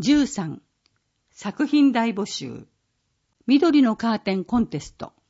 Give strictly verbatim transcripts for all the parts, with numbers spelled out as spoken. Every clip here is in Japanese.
じゅうさん作品大募集緑のカーテンコンテスト。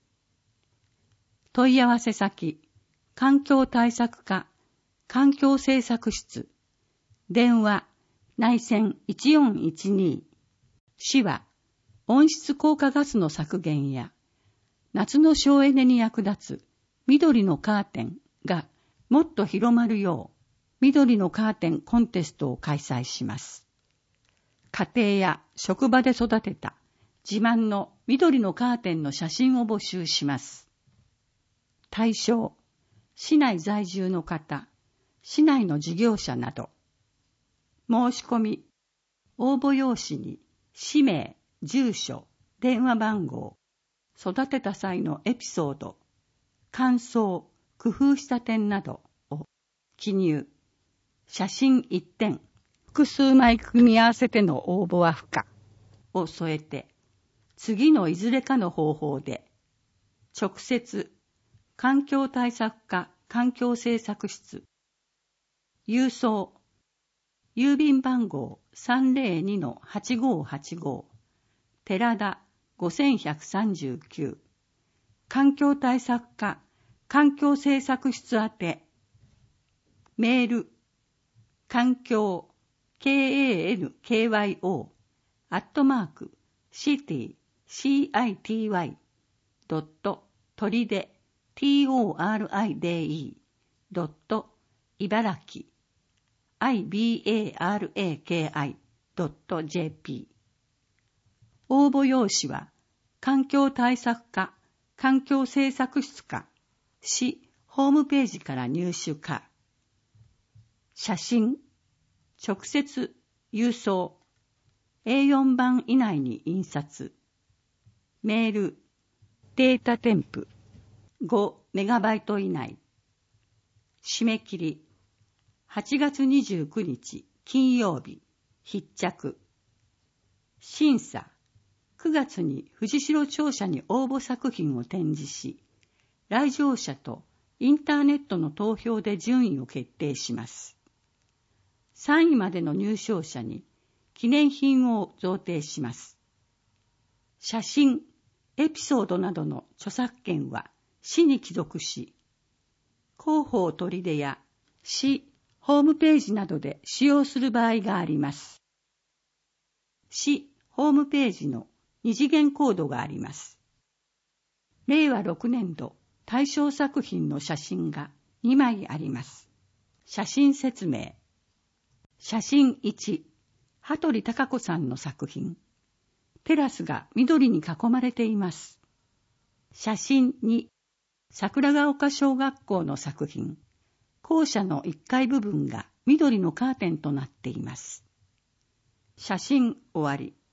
問い合わせ先環境対策課環境政策室電話内線いちよんいちに。市は温室効果ガスの削減や夏の省エネに役立つ緑のカーテンがもっと広まるよう緑のカーテンコンテストを開催します。家庭や職場で育てた自慢の緑のカーテンの写真を募集します。対象、市内在住の方、市内の事業者など。申し込み、応募用紙に氏名、住所、電話番号、育てた際のエピソード、感想、工夫した点などを記入。写真いってん、複数枚組み合わせての応募は不可を添えて、次のいずれかの方法で、直接、環境対策課環境政策室、郵送、郵便番号 さんぜろにのはちごーはちご、寺田ごせんひゃくさんじゅうきゅう、環境対策課環境政策室宛て、メール、環境、KANKYO、アットマーク、シティ、シティ、ドット、とりで、トリデ、ドット、茨城、イバラキ、ドット、ジェーピー。応募用紙は、環境対策課、環境政策室課、市ホームページから入手可。写真、直接、郵送、エーよん 番以内に印刷。メール、データ添付、ごメガバイト以内。締め切り、はちがつにじゅうくにち金曜日、必着。審査、くがつに藤代庁舎に応募作品を展示し、来場者とインターネットの投票で順位を決定します。さんいまでの入賞者に記念品を贈呈します。写真、エピソードなどの著作権は市に帰属し、広報取手や市ホームページなどで使用する場合があります。市ホームページの二次元コードがあります。れいわろくねんど対象作品の写真がにまいあります。写真説明。写真いち、羽鳥孝子さんの作品。テラスが緑に囲まれています。写真に、桜ヶ丘小学校の作品。校舎のいっかい部分が緑のカーテンとなっています。写真終わり。